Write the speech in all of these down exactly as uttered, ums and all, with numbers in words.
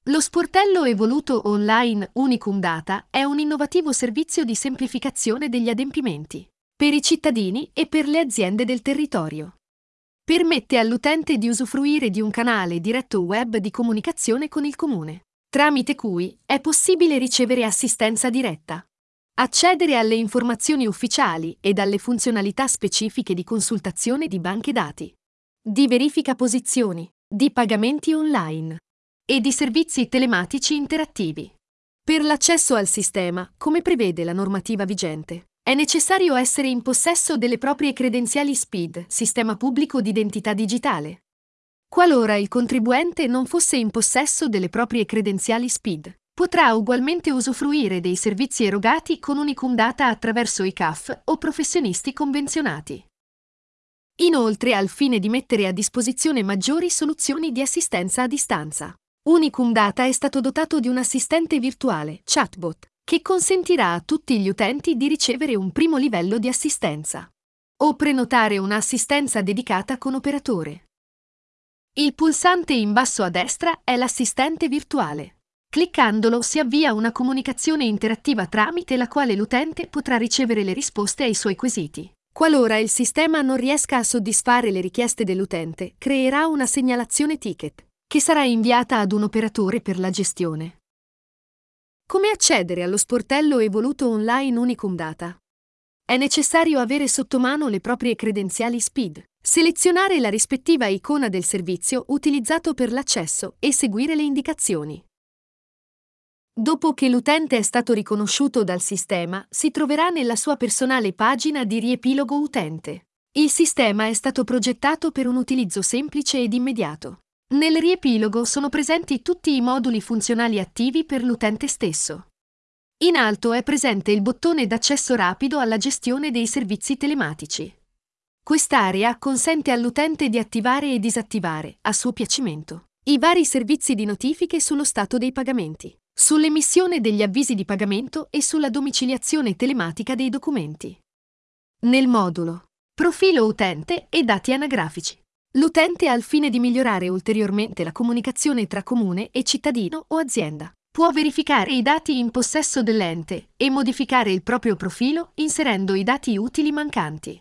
Lo sportello evoluto online Unicum Data è un innovativo servizio di semplificazione degli adempimenti per i cittadini e per le aziende del territorio. Permette all'utente di usufruire di un canale diretto web di comunicazione con il comune, tramite cui è possibile ricevere assistenza diretta, accedere alle informazioni ufficiali ed alle funzionalità specifiche di consultazione di banche dati, di verifica posizioni, di pagamenti online e di servizi telematici interattivi. Per l'accesso al sistema, come prevede la normativa vigente, è necessario essere in possesso delle proprie credenziali S P I D, Sistema Pubblico di Identità Digitale. Qualora il contribuente non fosse in possesso delle proprie credenziali S P I D, potrà ugualmente usufruire dei servizi erogati con Unicum Data attraverso i C A F o professionisti convenzionati. Inoltre, al fine di mettere a disposizione maggiori soluzioni di assistenza a distanza, Unicum Data è stato dotato di un assistente virtuale, chatbot, che consentirà a tutti gli utenti di ricevere un primo livello di assistenza o prenotare un'assistenza dedicata con operatore. Il pulsante in basso a destra è l'assistente virtuale. Cliccandolo si avvia una comunicazione interattiva tramite la quale l'utente potrà ricevere le risposte ai suoi quesiti. Qualora il sistema non riesca a soddisfare le richieste dell'utente, creerà una segnalazione ticket, che sarà inviata ad un operatore per la gestione. Come accedere allo sportello evoluto online Unicum Data? È necessario avere sotto mano le proprie credenziali S P I D, selezionare la rispettiva icona del servizio utilizzato per l'accesso e seguire le indicazioni. Dopo che l'utente è stato riconosciuto dal sistema, si troverà nella sua personale pagina di riepilogo utente. Il sistema è stato progettato per un utilizzo semplice ed immediato. Nel riepilogo sono presenti tutti i moduli funzionali attivi per l'utente stesso. In alto è presente il bottone d'accesso rapido alla gestione dei servizi telematici. Quest'area consente all'utente di attivare e disattivare, a suo piacimento, i vari servizi di notifiche sullo stato dei pagamenti, sull'emissione degli avvisi di pagamento e sulla domiciliazione telematica dei documenti. Nel modulo Profilo utente e dati anagrafici, l'utente, al fine di migliorare ulteriormente la comunicazione tra comune e cittadino o azienda, può verificare i dati in possesso dell'ente e modificare il proprio profilo inserendo i dati utili mancanti.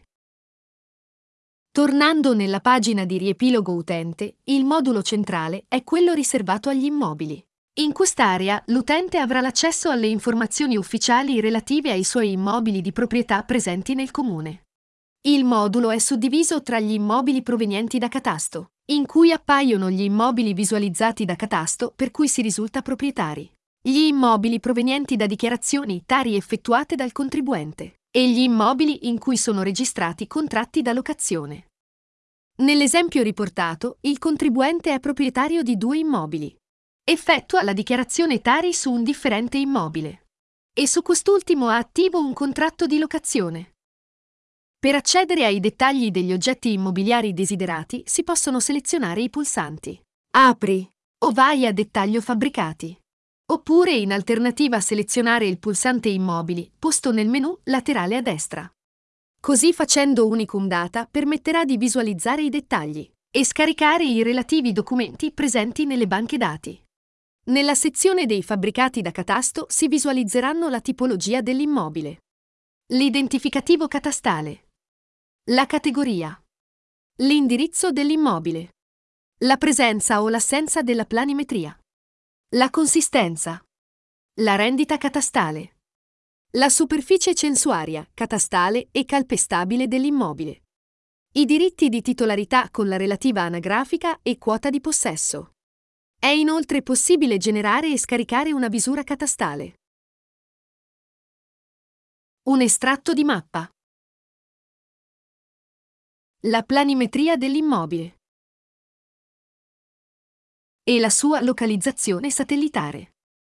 Tornando nella pagina di riepilogo utente, il modulo centrale è quello riservato agli immobili. In quest'area l'utente avrà l'accesso alle informazioni ufficiali relative ai suoi immobili di proprietà presenti nel comune. Il modulo è suddiviso tra gli immobili provenienti da catasto, in cui appaiono gli immobili visualizzati da catasto per cui si risulta proprietari, gli immobili provenienti da dichiarazioni tari effettuate dal contribuente e gli immobili in cui sono registrati contratti da locazione. Nell'esempio riportato, il contribuente è proprietario di due immobili. Effettua la dichiarazione tari su un differente immobile e su quest'ultimo ha attivo un contratto di locazione. Per accedere ai dettagli degli oggetti immobiliari desiderati si possono selezionare i pulsanti Apri o Vai a dettaglio fabbricati, oppure in alternativa selezionare il pulsante Immobili posto nel menu laterale a destra. Così facendo Unicum Data permetterà di visualizzare i dettagli e scaricare i relativi documenti presenti nelle banche dati. Nella sezione dei fabbricati da catasto si visualizzeranno la tipologia dell'immobile, l'identificativo catastale, la categoria, l'indirizzo dell'immobile, la presenza o l'assenza della planimetria, la consistenza, la rendita catastale, la superficie censuaria, catastale e calpestabile dell'immobile, i diritti di titolarità con la relativa anagrafica e quota di possesso. È inoltre possibile generare e scaricare una visura catastale, un estratto di mappa, la planimetria dell'immobile e la sua localizzazione satellitare.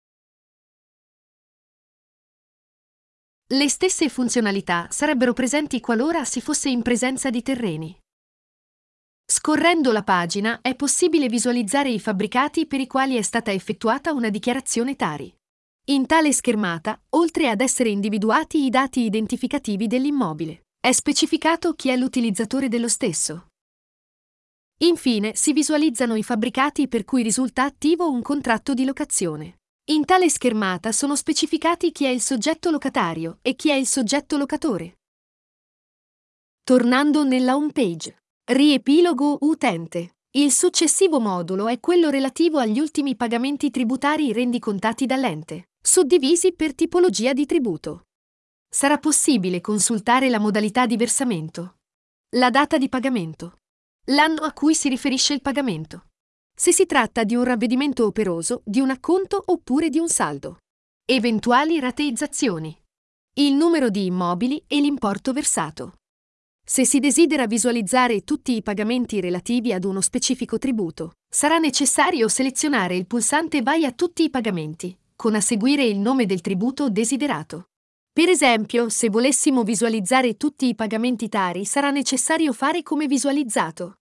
Le stesse funzionalità sarebbero presenti qualora si fosse in presenza di terreni. Scorrendo la pagina è possibile visualizzare i fabbricati per i quali è stata effettuata una dichiarazione tari. In tale schermata, oltre ad essere individuati i dati identificativi dell'immobile, è specificato chi è l'utilizzatore dello stesso. Infine, si visualizzano i fabbricati per cui risulta attivo un contratto di locazione. In tale schermata sono specificati chi è il soggetto locatario e chi è il soggetto locatore. Tornando nella home page. Riepilogo utente. Il successivo modulo è quello relativo agli ultimi pagamenti tributari rendicontati dall'ente, suddivisi per tipologia di tributo. Sarà possibile consultare la modalità di versamento, la data di pagamento, l'anno a cui si riferisce il pagamento, se si tratta di un ravvedimento operoso, di un acconto oppure di un saldo, eventuali rateizzazioni, il numero di immobili e l'importo versato. Se si desidera visualizzare tutti i pagamenti relativi ad uno specifico tributo, sarà necessario selezionare il pulsante Vai a tutti i pagamenti, con a seguire il nome del tributo desiderato. Per esempio, se volessimo visualizzare tutti i pagamenti Tari, sarà necessario fare come visualizzato.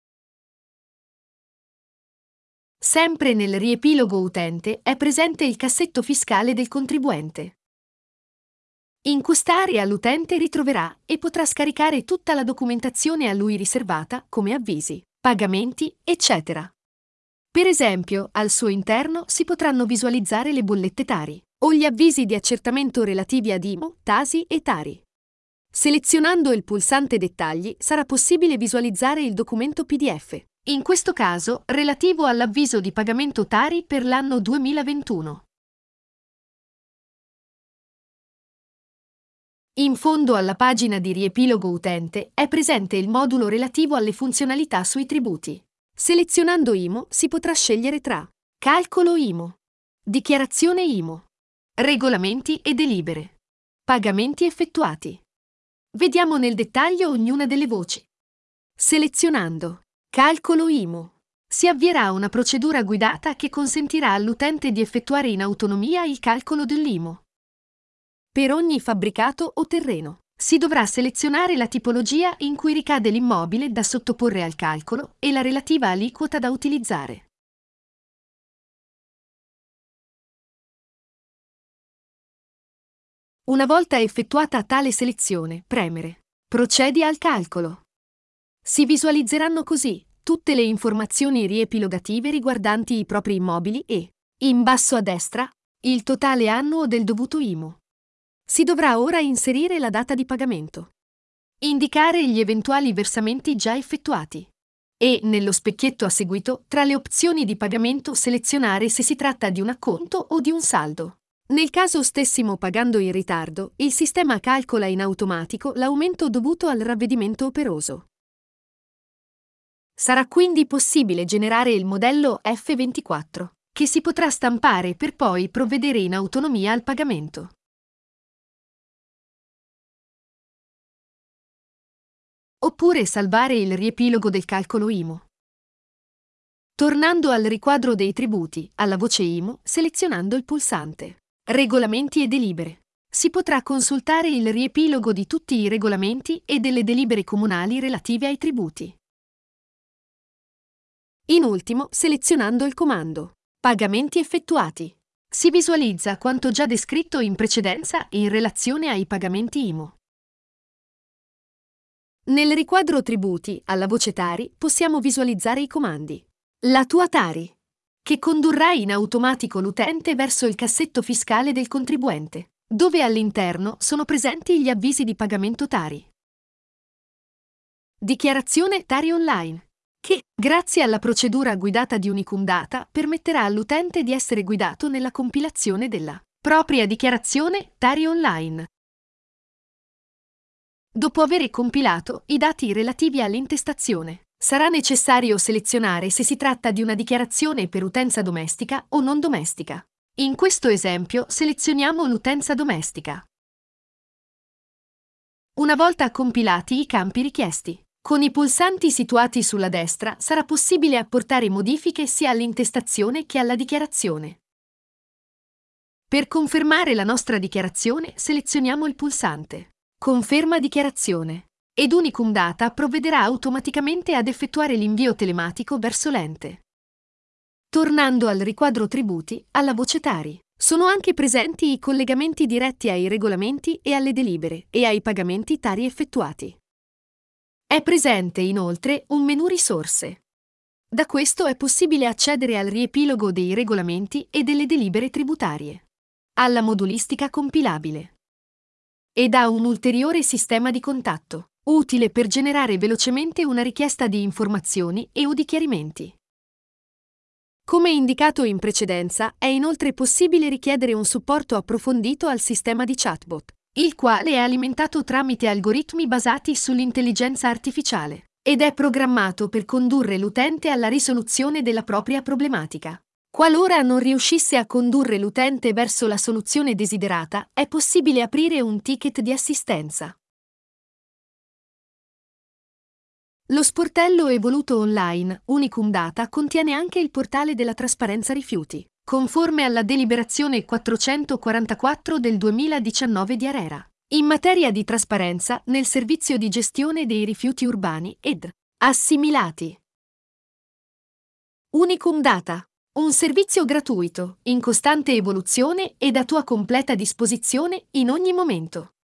Sempre nel riepilogo utente è presente il cassetto fiscale del contribuente. In quest'area l'utente ritroverà e potrà scaricare tutta la documentazione a lui riservata, come avvisi, pagamenti, eccetera. Per esempio, al suo interno si potranno visualizzare le bollette Tari o gli avvisi di accertamento relativi ad I M O, Tasi e Tari. Selezionando il pulsante Dettagli sarà possibile visualizzare il documento P D F, in questo caso relativo all'avviso di pagamento Tari per l'anno duemilaventuno. In fondo alla pagina di riepilogo utente è presente il modulo relativo alle funzionalità sui tributi. Selezionando I M O si potrà scegliere tra Calcolo I M O, Dichiarazione I M O, Regolamenti e delibere, Pagamenti effettuati. Vediamo nel dettaglio ognuna delle voci. Selezionando Calcolo I M O si avvierà una procedura guidata che consentirà all'utente di effettuare in autonomia il calcolo dell'I M O. Per ogni fabbricato o terreno, si dovrà selezionare la tipologia in cui ricade l'immobile da sottoporre al calcolo e la relativa aliquota da utilizzare. Una volta effettuata tale selezione, premere Procedi al calcolo. Si visualizzeranno così tutte le informazioni riepilogative riguardanti i propri immobili e, in basso a destra, il totale annuo del dovuto I M O. Si dovrà ora inserire la data di pagamento, indicare gli eventuali versamenti già effettuati e, nello specchietto a seguito, tra le opzioni di pagamento selezionare se si tratta di un acconto o di un saldo. Nel caso stessimo pagando in ritardo, il sistema calcola in automatico l'aumento dovuto al ravvedimento operoso. Sarà quindi possibile generare il modello F ventiquattro, che si potrà stampare per poi provvedere in autonomia al pagamento. Oppure salvare il riepilogo del calcolo I M O. Tornando al riquadro dei tributi, alla voce I M O, selezionando il pulsante Regolamenti e delibere, si potrà consultare il riepilogo di tutti i regolamenti e delle delibere comunali relative ai tributi. In ultimo, selezionando il comando Pagamenti effettuati, si visualizza quanto già descritto in precedenza in relazione ai pagamenti I M O. Nel riquadro Tributi, alla voce Tari, possiamo visualizzare i comandi La tua Tari, che condurrà in automatico l'utente verso il cassetto fiscale del contribuente, dove all'interno sono presenti gli avvisi di pagamento Tari. Dichiarazione Tari Online, che, grazie alla procedura guidata di Unicum Data, permetterà all'utente di essere guidato nella compilazione della propria dichiarazione Tari Online. Dopo aver compilato i dati relativi all'intestazione, sarà necessario selezionare se si tratta di una dichiarazione per utenza domestica o non domestica. In questo esempio selezioniamo l'utenza domestica. Una volta compilati i campi richiesti, con i pulsanti situati sulla destra sarà possibile apportare modifiche sia all'intestazione che alla dichiarazione. Per confermare la nostra dichiarazione selezioniamo il pulsante Conferma dichiarazione ed Unicum Data provvederà automaticamente ad effettuare l'invio telematico verso l'ente. Tornando al riquadro Tributi, alla voce Tari, sono anche presenti i collegamenti diretti ai regolamenti e alle delibere e ai pagamenti Tari effettuati. È presente inoltre un menu risorse, Da questo è possibile accedere al riepilogo dei regolamenti e delle delibere tributarie, alla modulistica compilabile ed a un ulteriore sistema di contatto, utile per generare velocemente una richiesta di informazioni e o di chiarimenti. Come indicato in precedenza, è inoltre possibile richiedere un supporto approfondito al sistema di chatbot, il quale è alimentato tramite algoritmi basati sull'intelligenza artificiale ed è programmato per condurre l'utente alla risoluzione della propria problematica. Qualora non riuscisse a condurre l'utente verso la soluzione desiderata, è possibile aprire un ticket di assistenza. Lo sportello evoluto online Unicum Data contiene anche il portale della trasparenza rifiuti, conforme alla deliberazione quattrocentoquarantaquattro del duemiladiciannove di ARERA, in materia di trasparenza nel servizio di gestione dei rifiuti urbani ed assimilati. Unicum Data, un servizio gratuito, in costante evoluzione ed a tua completa disposizione in ogni momento.